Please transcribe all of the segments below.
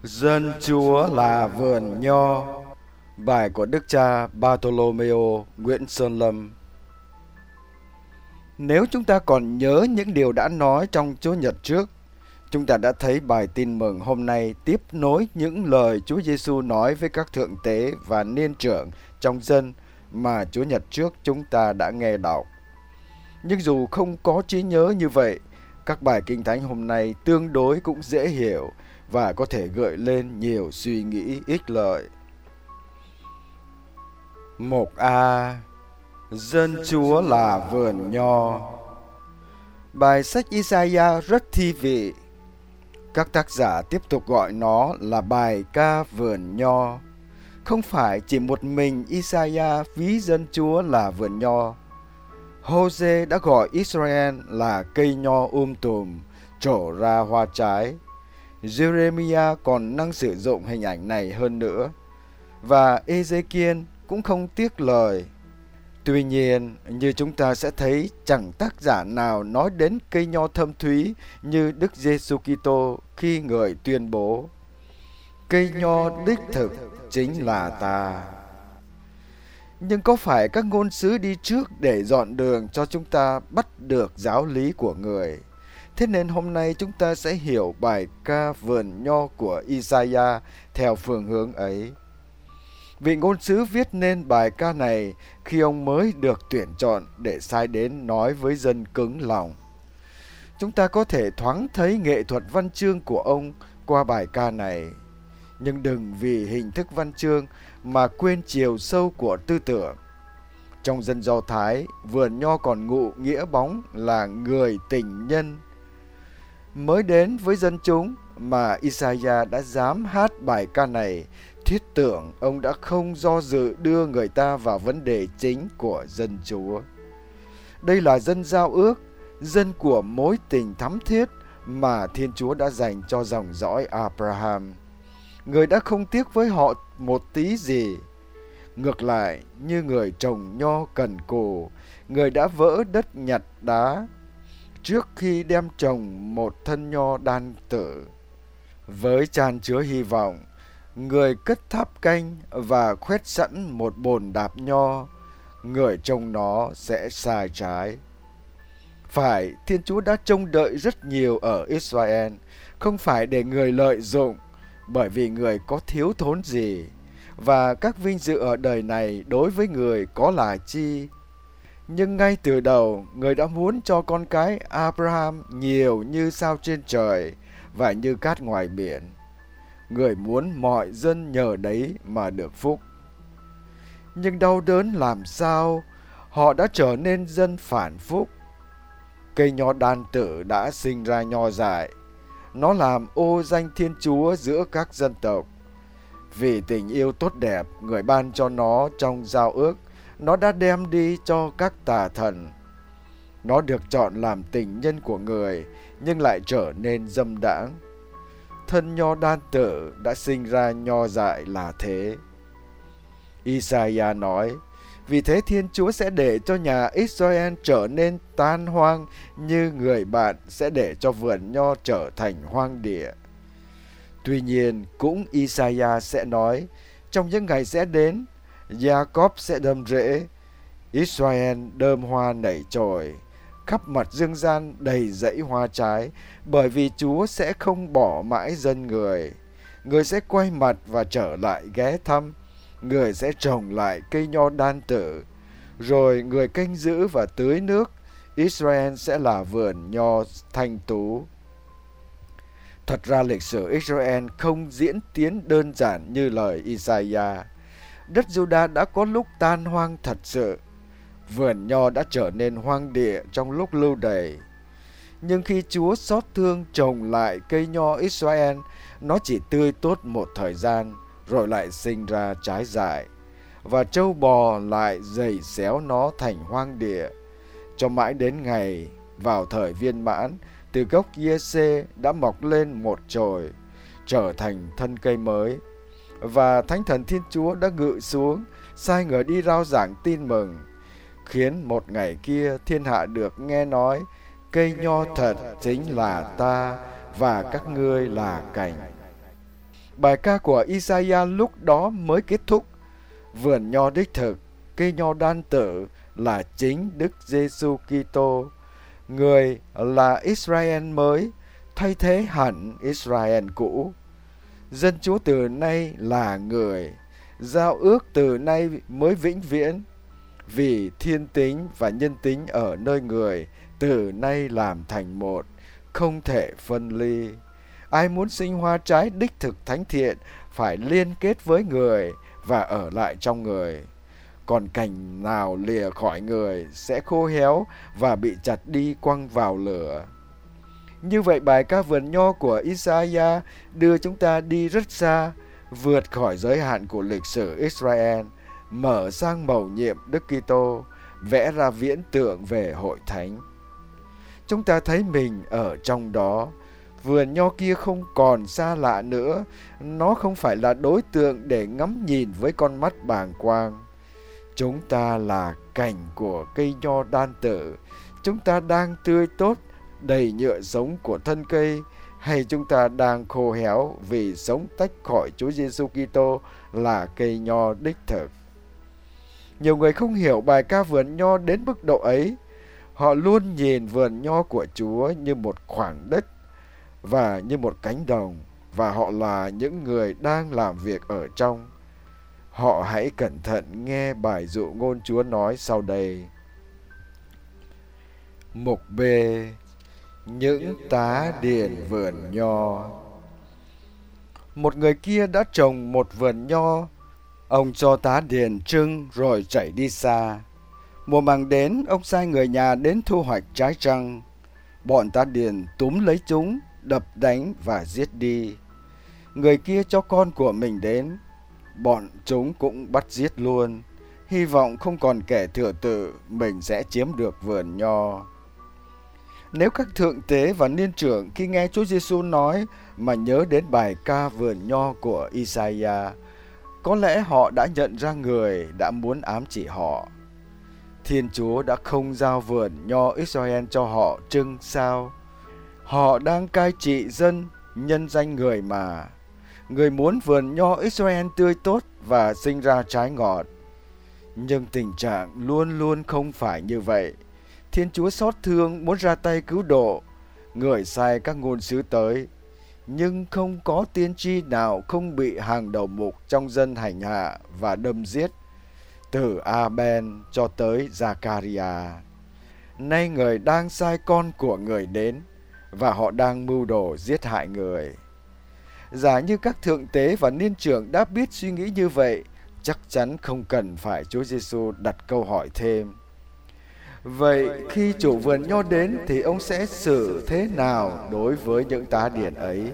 Dân Chúa là vườn nho. Bài của Đức cha Bartolomeo Nguyễn Sơn Lâm. Nếu chúng ta còn nhớ những điều đã nói trong Chúa Nhật trước, chúng ta đã thấy bài tin mừng hôm nay tiếp nối những lời Chúa Giêsu nói với các thượng tế và niên trưởng trong dân mà Chúa Nhật trước chúng ta đã nghe đọc. Nhưng dù không có trí nhớ như vậy, các bài kinh thánh hôm nay tương đối cũng dễ hiểu và có thể gợi lên nhiều suy nghĩ ích lợi. 1a. Dân Chúa là vườn nho. Bài sách Isaiah rất thi vị. Các tác giả tiếp tục gọi nó là bài ca vườn nho. Không phải chỉ một mình Isaiah ví dân Chúa là vườn nho. Hôse đã gọi Israel là cây nho tùm, trổ ra hoa trái. Jeremiah còn năng sử dụng hình ảnh này hơn nữa. Và Ezekiel cũng không tiếc lời. Tuy nhiên, như chúng ta sẽ thấy, chẳng tác giả nào nói đến cây nho thâm thúy như Đức Giêsu Kitô khi người tuyên bố: cây nho đích thực chính là ta. Nhưng có phải các ngôn sứ đi trước để dọn đường cho chúng ta bắt được giáo lý của người? Thế nên hôm nay chúng ta sẽ hiểu bài ca vườn nho của Isaiah theo phương hướng ấy. Vị ngôn sứ viết nên bài ca này khi ông mới được tuyển chọn để sai đến nói với dân cứng lòng. Chúng ta có thể thoáng thấy nghệ thuật văn chương của ông qua bài ca này. Nhưng đừng vì hình thức văn chương mà quên chiều sâu của tư tưởng. Trong dân Do Thái, vườn nho còn ngụ nghĩa bóng là người tình nhân. Mới đến với dân chúng mà Isaiah đã dám hát bài ca này, thiết tưởng ông đã không do dự đưa người ta vào vấn đề chính của dân Chúa. Đây là dân giao ước, dân của mối tình thắm thiết mà Thiên Chúa đã dành cho dòng dõi Abraham. Người đã không tiếc với họ một tí gì. Ngược lại, như người trồng nho cần cù, người đã vỡ đất nhặt đá trước khi đem trồng một thân nho đan tử. Với tràn chứa hy vọng, người cất tháp canh và khoét sẵn một bồn đạp nho, người trồng nó sẽ sai trái. Phải, Thiên Chúa đã trông đợi rất nhiều ở Israel, không phải để người lợi dụng, bởi vì người có thiếu thốn gì, và các vinh dự ở đời này đối với người có là chi. Nhưng ngay từ đầu, người đã muốn cho con cái Abraham nhiều như sao trên trời và như cát ngoài biển. Người muốn mọi dân nhờ đấy mà được phúc. Nhưng đau đớn làm sao, họ đã trở nên dân phản phúc. Cây nho đan tử đã sinh ra nho dại. Nó làm ô danh Thiên Chúa giữa các dân tộc. Vì tình yêu tốt đẹp người ban cho nó trong giao ước, nó đã đem đi cho các tà thần. Nó được chọn làm tình nhân của người, nhưng lại trở nên dâm đãng. Thân nho đan tử đã sinh ra nho dại là thế. Isaiah nói, vì thế Thiên Chúa sẽ để cho nhà Israel trở nên tan hoang như người bạn sẽ để cho vườn nho trở thành hoang địa. Tuy nhiên, cũng Isaiah sẽ nói, trong những ngày sẽ đến, Jacob sẽ đâm rễ, Israel đơm hoa nảy chồi, khắp mặt dương gian đầy dãy hoa trái, bởi vì Chúa sẽ không bỏ mãi dân người. Người sẽ quay mặt và trở lại ghé thăm, người sẽ trồng lại cây nho đan tử, rồi người canh giữ và tưới nước, Israel sẽ là vườn nho thanh tú. Thật ra lịch sử Israel không diễn tiến đơn giản như lời Isaiah. Đất Juda đã có lúc tan hoang thật sự. Vườn nho đã trở nên hoang địa trong lúc lưu đày. Nhưng khi Chúa xót thương trồng lại cây nho Israel, nó chỉ tươi tốt một thời gian, rồi lại sinh ra trái dại. Và trâu bò lại giày xéo nó thành hoang địa. Cho mãi đến ngày, vào thời viên mãn, từ gốc Giê-xê đã mọc lên một chồi, trở thành thân cây mới. Và Thánh Thần Thiên Chúa đã ngự xuống, sai người đi rao giảng tin mừng, khiến một ngày kia thiên hạ được nghe nói, cây nho thật chính là ta, và các ngươi là cành. Bài ca của Isaiah lúc đó mới kết thúc. Vườn nho đích thực, cây nho đan tử là chính Đức Giêsu Kitô. Người là Israel mới, thay thế hẳn Israel cũ. Dân Chúa từ nay là người, giao ước từ nay mới vĩnh viễn. Vì thiên tính và nhân tính ở nơi người từ nay làm thành một, không thể phân ly. Ai muốn sinh hoa trái đích thực thánh thiện phải liên kết với người và ở lại trong người. Còn cành nào lìa khỏi người sẽ khô héo và bị chặt đi quăng vào lửa. Như vậy bài ca vườn nho của Isaiah đưa chúng ta đi rất xa, vượt khỏi giới hạn của lịch sử Israel, mở sang mầu nhiệm Đức Kitô, vẽ ra viễn tượng về hội thánh. Chúng ta thấy mình ở trong đó. Vườn nho kia không còn xa lạ nữa, nó không phải là đối tượng để ngắm nhìn với con mắt bàng quang. Chúng ta là cành của cây nho đan tử. Chúng ta đang tươi tốt, đầy nhựa sống của thân cây, hay chúng ta đang khô héo vì sống tách khỏi Chúa Giêsu Kitô là cây nho đích thực. Nhiều người không hiểu bài ca vườn nho đến mức độ ấy. Họ luôn nhìn vườn nho của Chúa như một khoảng đất và như một cánh đồng, và họ là những người đang làm việc ở trong. Họ hãy cẩn thận nghe bài dụ ngôn Chúa nói sau đây. Mục B. Những tá điền vườn nho. Một người kia đã trồng một vườn nho. Ông cho tá điền trưng rồi chạy đi xa. Mùa màng đến, ông sai người nhà đến thu hoạch trái trăng. Bọn tá điền túm lấy chúng, đập đánh và giết đi. Người kia cho con của mình đến. Bọn chúng cũng bắt giết luôn, hy vọng không còn kẻ thừa tự, mình sẽ chiếm được vườn nho. Nếu các thượng tế và niên trưởng khi nghe Chúa Giêsu nói mà nhớ đến bài ca vườn nho của Isaiah, có lẽ họ đã nhận ra người đã muốn ám chỉ họ. Thiên Chúa đã không giao vườn nho Israel cho họ trưng sao? Họ đang cai trị dân, nhân danh người mà. Người muốn vườn nho Israel tươi tốt và sinh ra trái ngọt. Nhưng tình trạng luôn luôn không phải như vậy. Thiên Chúa xót thương muốn ra tay cứu độ. Người sai các ngôn sứ tới. Nhưng không có tiên tri nào không bị hàng đầu mục trong dân hành hạ và đâm giết. Từ Abel cho tới Zachariah. Nay người đang sai con của người đến. Và họ đang mưu đồ giết hại người. Giả như các thượng tế và niên trưởng đã biết suy nghĩ như vậy, chắc chắn không cần phải Chúa Giêsu đặt câu hỏi thêm. Vậy khi chủ vườn nho đến thì ông sẽ xử thế nào đối với những tá điền ấy?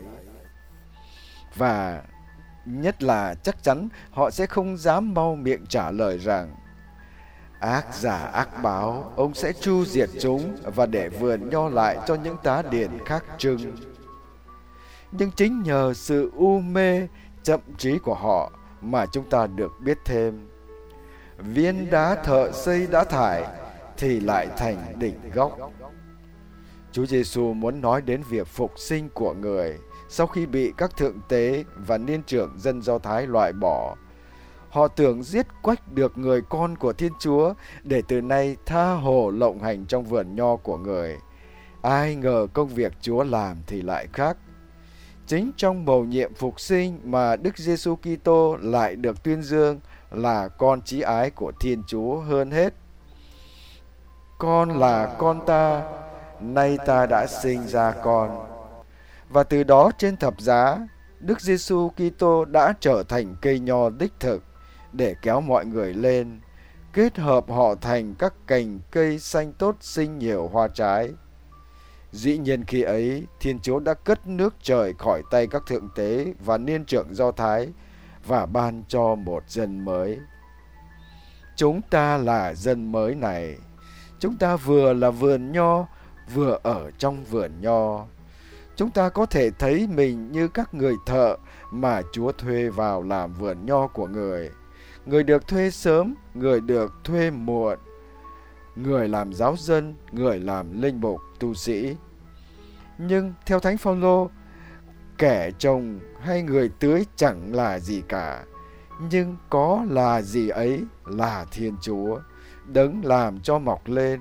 Và nhất là chắc chắn họ sẽ không dám mau miệng trả lời rằng ác giả ác báo, ông sẽ tru diệt chúng và để vườn nho lại cho những tá điền khác trưng. Nhưng chính nhờ sự u mê, chậm trí của họ mà chúng ta được biết thêm. Viên đá thợ xây đã thải thì lại thành đỉnh góc. Chúa Giêsu muốn nói đến việc phục sinh của người sau khi bị các thượng tế và niên trưởng dân Do Thái loại bỏ. Họ tưởng giết quách được người con của Thiên Chúa để từ nay tha hồ lộng hành trong vườn nho của người. Ai ngờ công việc Chúa làm thì lại khác. Chính trong mầu nhiệm phục sinh mà Đức Giêsu Kitô lại được tuyên dương là con chí ái của Thiên Chúa hơn hết. Con là con ta, nay ta đã sinh ra con. Và từ đó trên thập giá, Đức Giêsu Kitô đã trở thành cây nho đích thực để kéo mọi người lên, kết hợp họ thành các cành cây xanh tốt sinh nhiều hoa trái. Dĩ nhiên khi ấy, Thiên Chúa đã cất nước trời khỏi tay các thượng tế và niên trưởng Do Thái và ban cho một dân mới. Chúng ta là dân mới này. Chúng ta vừa là vườn nho, vừa ở trong vườn nho. Chúng ta có thể thấy mình như các người thợ mà Chúa thuê vào làm vườn nho của người. Người được thuê sớm, người được thuê muộn. Người làm giáo dân, người làm linh mục, tu sĩ. Nhưng theo Thánh Phaolô, kẻ trồng hay người tưới chẳng là gì cả, nhưng có là gì ấy là Thiên Chúa, đấng làm cho mọc lên.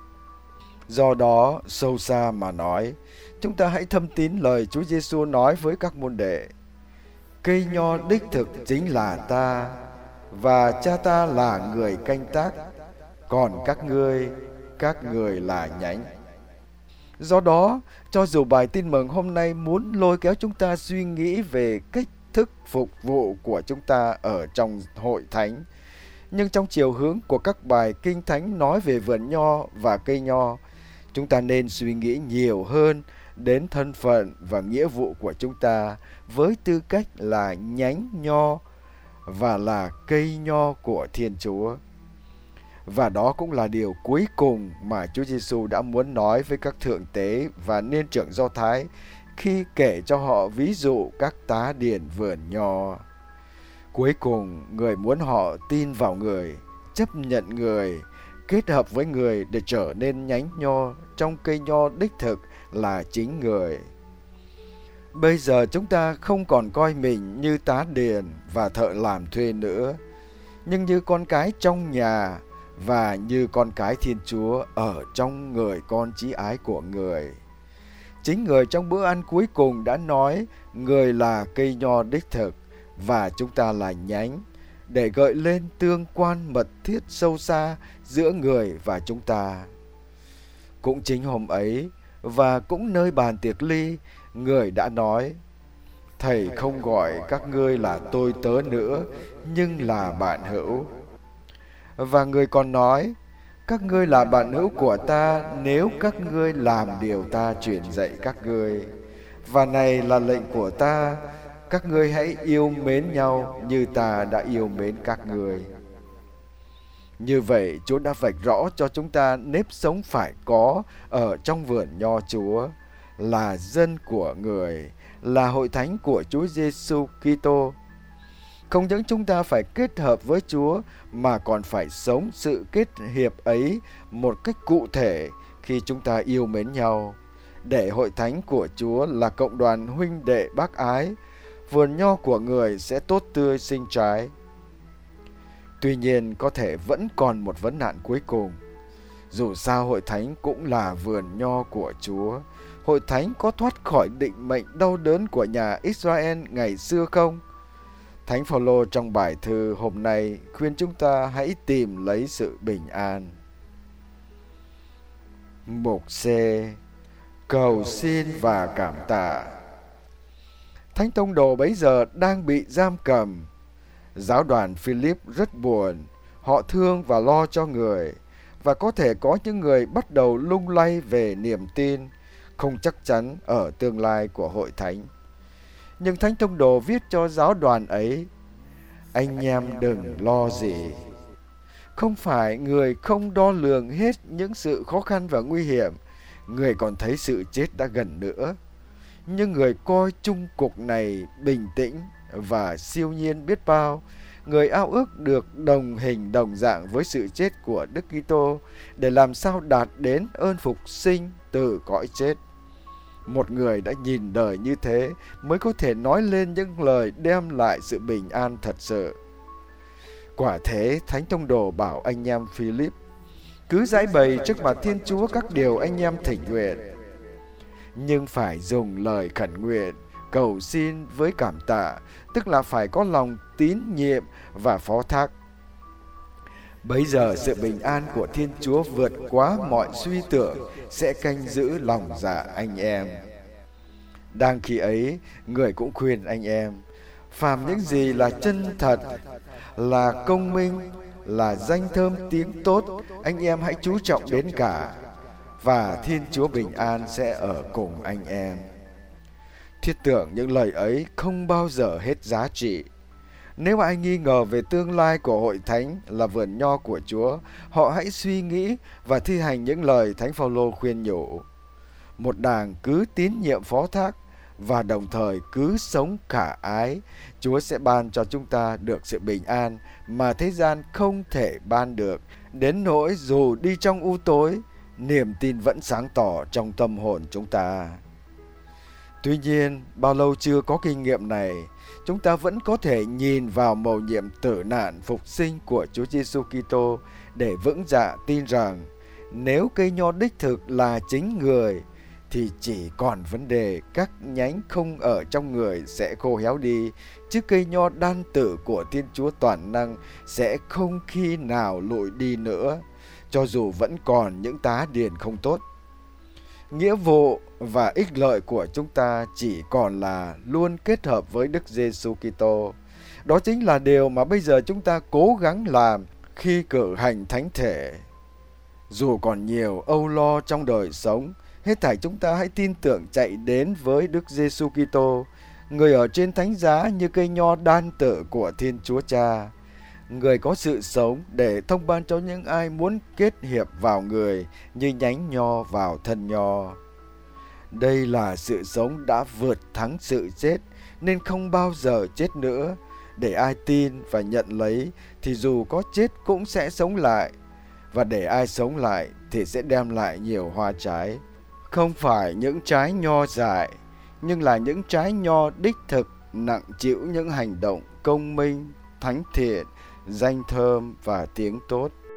Do đó, sâu xa mà nói, chúng ta hãy thâm tín lời Chúa Giêsu nói với các môn đệ: cây nho đích thực chính là ta, và Cha ta là người canh tác, còn các ngươi là nhánh. Do đó, cho dù bài tin mừng hôm nay muốn lôi kéo chúng ta suy nghĩ về cách thức phục vụ của chúng ta ở trong hội thánh, nhưng trong chiều hướng của các bài kinh thánh nói về vườn nho và cây nho, chúng ta nên suy nghĩ nhiều hơn đến thân phận và nghĩa vụ của chúng ta với tư cách là nhánh nho và là cây nho của Thiên Chúa. Và đó cũng là điều cuối cùng mà Chúa Giêsu đã muốn nói với các thượng tế và niên trưởng Do Thái khi kể cho họ ví dụ các tá điền vườn nho. Cuối cùng, người muốn họ tin vào người, chấp nhận người, kết hợp với người để trở nên nhánh nho trong cây nho đích thực là chính người. Bây giờ chúng ta không còn coi mình như tá điền và thợ làm thuê nữa, nhưng như con cái trong nhà và như con cái Thiên Chúa ở trong người con chí ái của người. Chính người trong bữa ăn cuối cùng đã nói người là cây nho đích thực và chúng ta là nhánh, để gợi lên tương quan mật thiết sâu xa giữa người và chúng ta. Cũng chính hôm ấy và cũng nơi bàn tiệc ly, người đã nói: Thầy không gọi các ngươi là tôi tớ nữa, nhưng là bạn hữu. Và người còn nói: các ngươi là bạn hữu của ta nếu các ngươi làm điều ta truyền dạy các ngươi. Và này là lệnh của ta: các ngươi hãy yêu mến nhau như ta đã yêu mến các ngươi. Như vậy, Chúa đã vạch rõ cho chúng ta nếp sống phải có ở trong vườn nho Chúa, là dân của người, là hội thánh của Chúa Giêsu Kitô. Không những chúng ta phải kết hợp với Chúa mà còn phải sống sự kết hiệp ấy một cách cụ thể khi chúng ta yêu mến nhau, để hội thánh của Chúa là cộng đoàn huynh đệ bác ái, vườn nho của người sẽ tốt tươi sinh trái. Tuy nhiên, có thể vẫn còn một vấn nạn cuối cùng. Dù sao hội thánh cũng là vườn nho của Chúa, hội thánh có thoát khỏi định mệnh đau đớn của nhà Israel ngày xưa không? Thánh Phaolô trong bài thư hôm nay khuyên chúng ta hãy tìm lấy sự bình an. Mục C. Cầu xin và cảm tạ. Thánh tông đồ bấy giờ đang bị giam cầm. Giáo đoàn Philip rất buồn, họ thương và lo cho người, và có thể có những người bắt đầu lung lay về niềm tin, không chắc chắn ở tương lai của hội thánh. Nhưng Thánh tông đồ viết cho giáo đoàn ấy: anh em đừng lo gì. Không phải người không đo lường hết những sự khó khăn và nguy hiểm, người còn thấy sự chết đã gần nữa. Nhưng người coi chung cục này bình tĩnh và siêu nhiên biết bao. Người ao ước được đồng hình đồng dạng với sự chết của Đức Kitô để làm sao đạt đến ơn phục sinh từ cõi chết. Một người đã nhìn đời như thế mới có thể nói lên những lời đem lại sự bình an thật sự. Quả thế, Thánh tông đồ bảo anh em Philip: cứ giải bày trước mặt Thiên Chúa các điều anh em thỉnh nguyện, nhưng phải dùng lời khẩn nguyện, cầu xin với cảm tạ, tức là phải có lòng tín nhiệm và phó thác. Bấy giờ sự bình an của Thiên Chúa vượt quá mọi suy tưởng sẽ canh giữ lòng dạ anh em. Đang khi ấy, người cũng khuyên anh em: phàm những gì là chân thật, là công minh, là danh thơm tiếng tốt, anh em hãy chú trọng đến cả, và Thiên Chúa bình an sẽ ở cùng anh em. Thiết tưởng những lời ấy không bao giờ hết giá trị. Nếu ai nghi ngờ về tương lai của hội thánh là vườn nho của Chúa, họ hãy suy nghĩ và thi hành những lời Thánh Phaolô khuyên nhủ. Một đảng cứ tín nhiệm phó thác và đồng thời cứ sống khả ái, Chúa sẽ ban cho chúng ta được sự bình an mà thế gian không thể ban được, đến nỗi dù đi trong u tối, niềm tin vẫn sáng tỏ trong tâm hồn chúng ta. Tuy nhiên, bao lâu chưa có kinh nghiệm này, chúng ta vẫn có thể nhìn vào mầu nhiệm tử nạn phục sinh của Chúa Giêsu Kitô để vững dạ tin rằng nếu cây nho đích thực là chính người thì chỉ còn vấn đề các nhánh không ở trong người sẽ khô héo đi, chứ cây nho đan tử của Thiên Chúa toàn năng sẽ không khi nào lụi đi nữa, cho dù vẫn còn những tá điền không tốt. Nghĩa vụ và ích lợi của chúng ta chỉ còn là luôn kết hợp với Đức Giêsu Kitô. Đó chính là điều mà bây giờ chúng ta cố gắng làm khi cử hành thánh thể. Dù còn nhiều âu lo trong đời sống, hết thảy chúng ta hãy tin tưởng chạy đến với Đức Giêsu Kitô, người ở trên thánh giá như cây nho đan tử của Thiên Chúa Cha, người có sự sống để thông ban cho những ai muốn kết hiệp vào người như nhánh nho vào thân nho. Đây là sự sống đã vượt thắng sự chết nên không bao giờ chết nữa. Để ai tin và nhận lấy thì dù có chết cũng sẽ sống lại. Và để ai sống lại thì sẽ đem lại nhiều hoa trái. Không phải những trái nho dại, nhưng là những trái nho đích thực nặng chịu những hành động công minh, thánh thiện, danh thơm và tiếng tốt.